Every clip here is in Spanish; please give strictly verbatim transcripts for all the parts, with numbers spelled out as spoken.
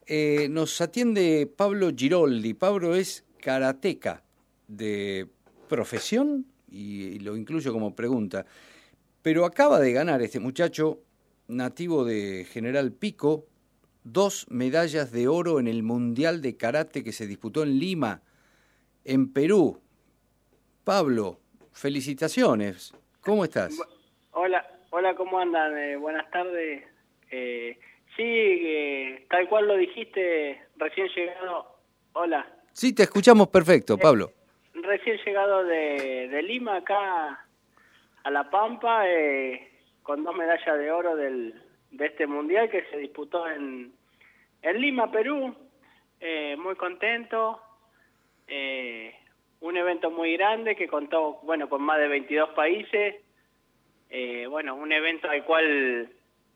Eh, nos atiende Pablo Giroldi. Pablo es karateca de profesión y, y lo incluyo como pregunta. Pero acaba de ganar este muchacho, nativo de General Pico, dos medallas de oro en el Mundial de Karate que se disputó en Lima, en Perú. Pablo, felicitaciones. ¿Cómo estás? Hola, hola, ¿cómo andan? Eh, buenas tardes. Eh, sí, eh, tal cual lo dijiste, recién llegado. Hola. Sí, te escuchamos perfecto, Pablo. Eh, recién llegado de, de Lima acá a La Pampa, eh, con dos medallas de oro del, de este mundial que se disputó en, en Lima, Perú. Eh, muy contento. Eh, un evento muy grande que contó, bueno, con más de veintidós países. Eh, bueno, un evento al cual,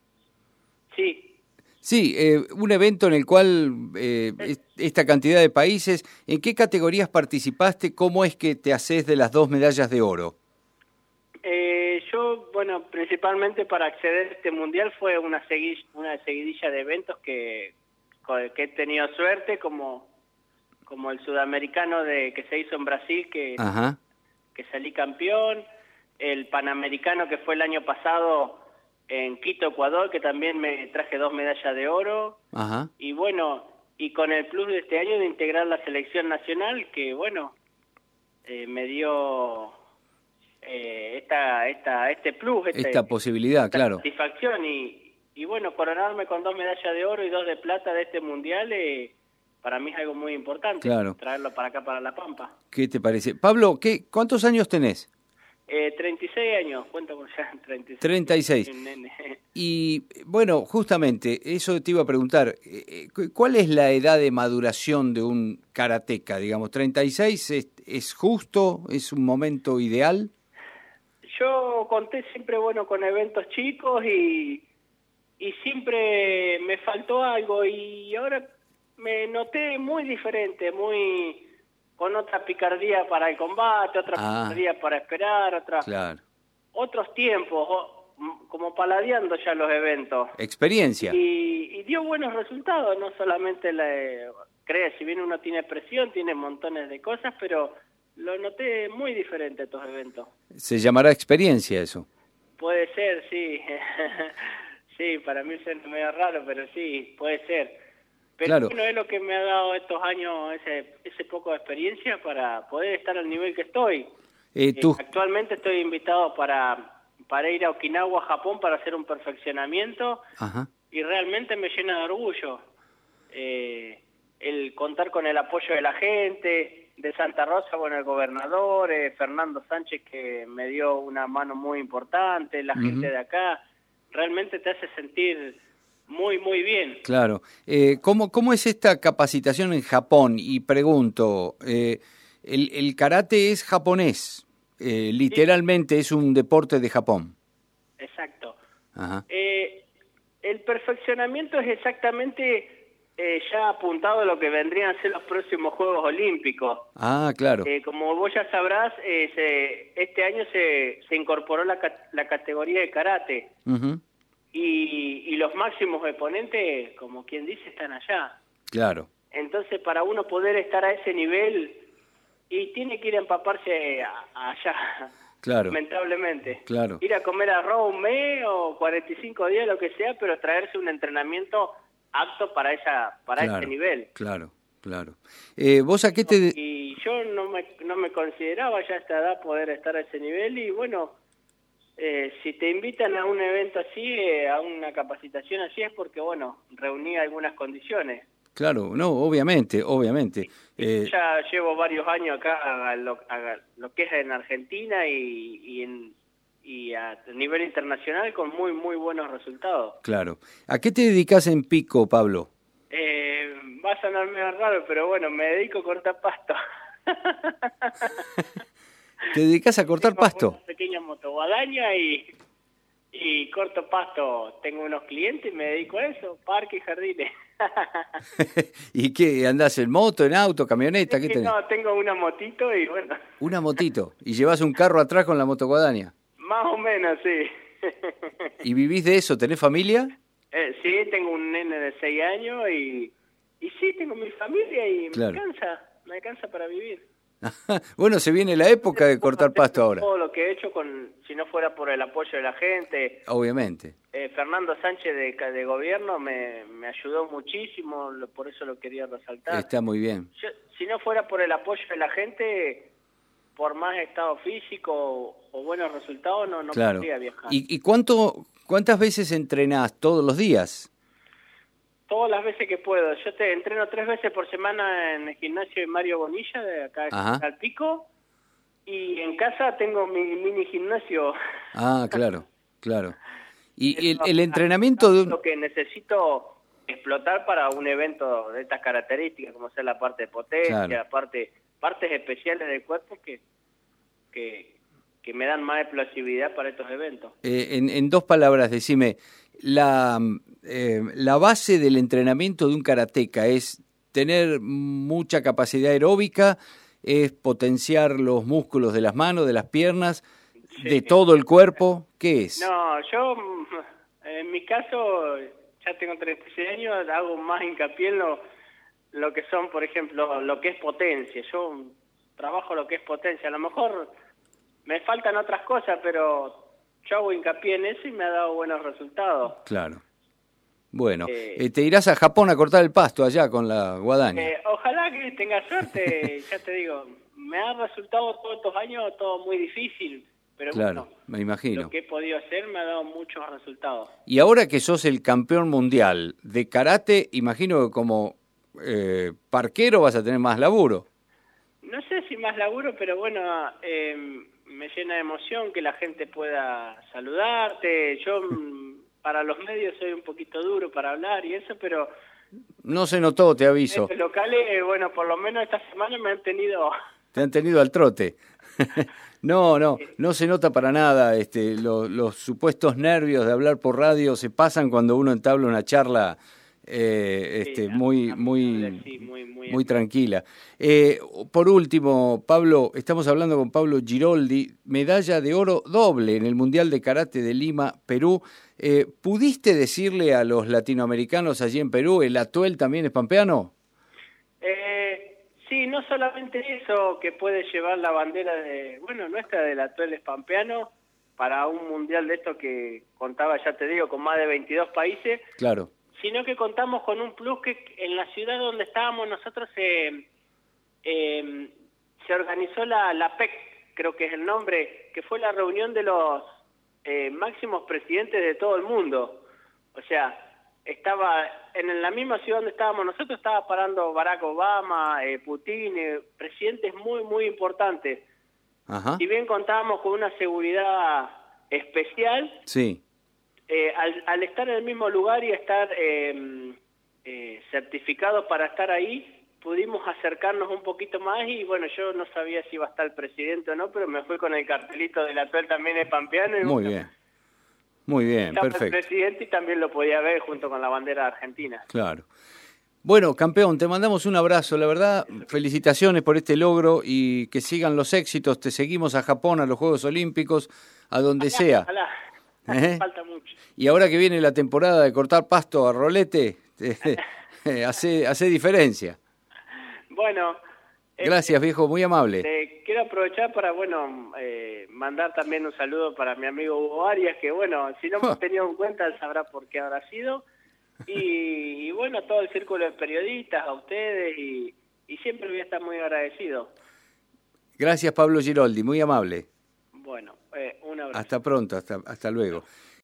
sí. Sí, eh, un evento en el cual eh, esta cantidad de países, ¿en qué categorías participaste? ¿Cómo es que te haces de las dos medallas de oro? Eh, yo, bueno, principalmente para acceder a este mundial fue una, segui una seguidilla de eventos que, que he tenido suerte, como, como el sudamericano de que se hizo en Brasil, que, Ajá. que salí campeón, el panamericano que fue el año pasado en Quito, Ecuador, que también me traje dos medallas de oro. Ajá. Y bueno, y con el plus de este año de integrar la selección nacional, que bueno, eh, me dio eh, esta, esta, este plus, este, esta posibilidad, esta claro. satisfacción. Y, y bueno, coronarme con dos medallas de oro y dos de plata de este mundial, eh, para mí es algo muy importante, Claro. traerlo para acá, para La Pampa. ¿Qué te parece? Pablo, ¿qué, ¿cuántos años tenés? Eh, treinta y seis años, cuento con ya treinta y seis. treinta y seis. Un nene. Y bueno, justamente, eso te iba a preguntar, ¿cuál es la edad de maduración de un karateca? Digamos, ¿treinta y seis es, es justo? ¿Es un momento ideal? Yo conté siempre, bueno, con eventos chicos y, y siempre me faltó algo y ahora me noté muy diferente, muy con otra picardía para el combate, otra ah, picardía para esperar, otra, claro. otros tiempos, como paladeando ya los eventos. Experiencia. Y, y dio buenos resultados, no solamente, la, crees, si bien uno tiene presión, tiene montones de cosas, pero lo noté muy diferente estos eventos. Se llamará experiencia eso. Puede ser, sí. Sí, para mí suena medio raro, pero sí, puede ser. Pero claro. Bueno, es lo que me ha dado estos años, ese, ese poco de experiencia para poder estar al nivel que estoy. Eh, tú... eh, actualmente estoy invitado para, para ir a Okinawa, Japón, para hacer un perfeccionamiento. Ajá. Y realmente me llena de orgullo eh, el contar con el apoyo de la gente, de Santa Rosa, bueno, el gobernador, eh, Fernando Sánchez, que me dio una mano muy importante, la uh-huh. gente de acá, realmente te hace sentir muy, muy bien. Claro. Eh, ¿cómo, ¿Cómo es esta capacitación en Japón? Y pregunto, eh, el, el karate es japonés, eh, literalmente sí. Es un deporte de Japón. Exacto. Ajá. Eh, el perfeccionamiento es exactamente... Eh, ya apuntado a lo que vendrían a ser los próximos Juegos Olímpicos. Ah, claro. Eh, como vos ya sabrás, eh, se, este año se, se incorporó la, la categoría de karate. Uh-huh. y, y los máximos exponentes, como quien dice, están allá. Claro. Entonces, para uno poder estar a ese nivel, y tiene que ir a empaparse a, a allá. Claro. Lamentablemente. Claro. Ir a comer arroz un mes o cuarenta y cinco días, lo que sea, pero traerse un entrenamiento apto para esa para claro, ese nivel. Claro, claro. Eh, ¿Vos a qué te...? De... Y yo no me, no me consideraba ya a esta edad poder estar a ese nivel y bueno, eh, si te invitan a un evento así, eh, a una capacitación así, es porque, bueno, reuní algunas condiciones. Claro, no, obviamente, obviamente. Y eh... ya llevo varios años acá a lo, a lo que es en Argentina y, y en... y a nivel internacional con muy, muy buenos resultados. Claro. ¿A qué te dedicas en Pico, Pablo? Eh, va a sonar medio raro, pero bueno, me dedico a cortar pasto. ¿Te dedicas a cortar Tengo pasto? Una pequeña motoguadaña y, y corto pasto. Tengo unos clientes y me dedico a eso, parque y jardines. ¿Y qué? ¿Andás en moto, en auto, camioneta? ¿Qué tenés? No, tengo una motito y bueno. ¿Una motito? ¿Y llevas un carro atrás con la motoguadaña? Más o menos, sí. ¿Y vivís de eso? ¿Tenés familia? Eh, sí, tengo un nene de seis años y, familia y Claro. me alcanza, me alcanza para vivir. Bueno, se viene la época de cortar pasto ahora. Todo lo que he hecho, con si no fuera por el apoyo de la gente, Obviamente. eh, Fernando Sánchez de, de gobierno me, me ayudó muchísimo, lo- por eso lo quería resaltar. Está muy bien. Yo, si no fuera por el apoyo de la gente, por más estado físico o, o buenos resultados, no, no Claro. podría viajar. ¿Y, y cuánto, cuántas veces entrenás? ¿Todos los días? Todas las veces que puedo. Yo te entreno tres veces por semana en el gimnasio de Mario Bonilla, de acá Ajá. al Pico, y en casa tengo mi mini gimnasio. Ah, claro, claro. Y el, el entrenamiento de un... Lo que necesito explotar para un evento de estas características, como ser la parte de potencia, Claro. parte, partes especiales del cuerpo que, que, que me dan más explosividad para estos eventos. Eh, en, en dos palabras, decime, la, eh, la base del entrenamiento de un karateca es tener mucha capacidad aeróbica, es potenciar los músculos de las manos, de las piernas, Sí. de todo el cuerpo. ¿Qué es? No, yo mm, en mi caso ya tengo treinta y seis años, hago más hincapié en lo, lo que son, por ejemplo, lo que es potencia. Yo trabajo lo que es potencia. A lo mejor me faltan otras cosas, pero yo hago hincapié en eso y me ha dado buenos resultados. Claro. Bueno, Eh, eh, te irás a Japón a cortar el pasto allá con la guadaña. Eh, ojalá que tenga suerte, ya te digo, me ha resultado todos estos años todo muy difícil, pero Claro, bueno, me imagino. lo que he podido hacer me ha dado muchos resultados. Y ahora que sos el campeón mundial de karate, imagino que como eh, parquero vas a tener más laburo. No sé si más laburo, pero bueno, eh, me llena de emoción que la gente pueda saludarte. Yo mm, para los medios soy un poquito duro para hablar y eso, pero No se notó, te aviso. en los locales, eh, bueno, por lo menos esta semana me han tenido... Te han tenido al trote. No, no, no se nota para nada. Este, lo- los supuestos nervios de hablar por radio se pasan cuando uno entabla una charla eh, este, Sí, muy, amable, muy, sí, muy, muy muy tranquila. Eh, por último, Pablo, estamos hablando con Pablo Giroldi, medalla de oro doble en el Mundial de Karate de Lima, Perú. Eh, ¿Pudiste decirle a los latinoamericanos allí en Perú, el atuel también es pampeano? Eh, sí, no solamente eso, que puede llevar la bandera de, bueno, nuestra del Atuel Pampeano para un mundial de esto que contaba, ya te digo, con más de veintidós países, Claro. sino que contamos con un plus que en la ciudad donde estábamos nosotros eh, eh, se organizó la, la P E C, creo que es el nombre, que fue la reunión de los eh, máximos presidentes de todo el mundo. O sea, estaba en la misma ciudad donde estábamos nosotros, estaba parando Barack Obama, eh, Putin, eh, presidentes muy, muy importantes. Ajá. Si bien contábamos con una seguridad especial, Sí. eh, al, al estar en el mismo lugar y estar eh, eh, certificados para estar ahí, pudimos acercarnos un poquito más y bueno, yo no sabía si iba a estar el presidente o no, pero me fui con el cartelito del Atuel también es pampeano. Y Muy bueno, bien. Muy bien, estaba el perfecto. presidente y también lo podía ver junto con la bandera argentina. Claro. Bueno, campeón, te mandamos un abrazo, la verdad, felicitaciones por este logro y que sigan los éxitos, te seguimos a Japón, a los Juegos Olímpicos, a donde sea. Ojalá. ¿Eh? Falta mucho. Y ahora que viene la temporada de cortar pasto a rolete, eh, hace, hace diferencia. Bueno, eh, Gracias, viejo, muy amable. eh, quiero aprovechar para, bueno, eh, mandar también un saludo para mi amigo Hugo Arias, que bueno, si no me Ja. ha tenido en cuenta, él sabrá por qué habrá sido. Y, y bueno, a todo el círculo de periodistas, a ustedes, y, y siempre voy a estar muy agradecido. Gracias, Pablo Giroldi, muy amable. Bueno, eh, un abrazo. Hasta pronto, hasta, hasta luego.